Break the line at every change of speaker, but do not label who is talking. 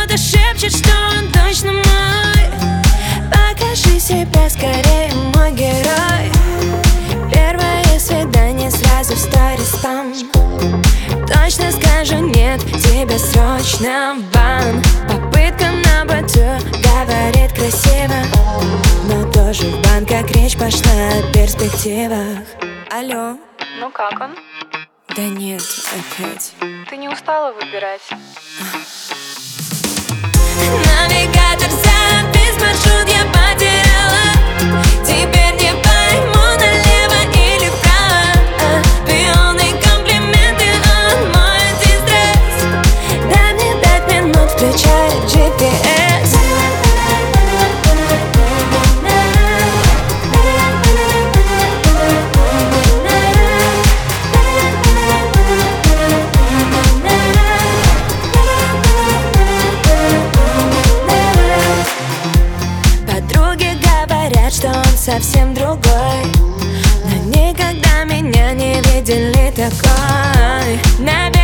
Кто-то шепчет, что он точно мой. Покажи себя скорее, мой герой. Первое свидание сразу в сторис спам. Точно скажу нет, тебе срочно в бан. Попытка на быту говорит красиво, но тоже в бан, как речь пошла о перспективах. Алло.
Ну как он?
Да нет, опять.
Ты не устала выбирать?
Навигатор завис, маршрут я потеряла. Теперь не пойму, налево или вправо. Пионы, комплименты, он мой антистресс. Дай мне 5 минут, включай GPS. Что он совсем другой, но никогда меня не видели такой.